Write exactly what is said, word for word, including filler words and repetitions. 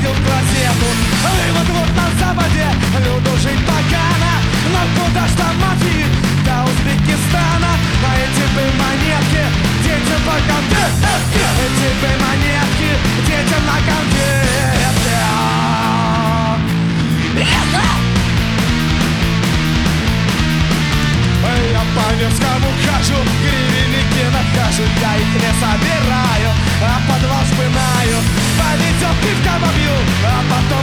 читают газету. И вот-вот на западе люду жить погано. Но куда ж там мафии до Узбекистана? А эти бы монетки детям по конфетке. Эти бы монетки детям на конфетке. Я по Невскому хожу, гривенники нахожу. Я их не собираю, а подвал шпынаю. Поведет пивка побью, а потом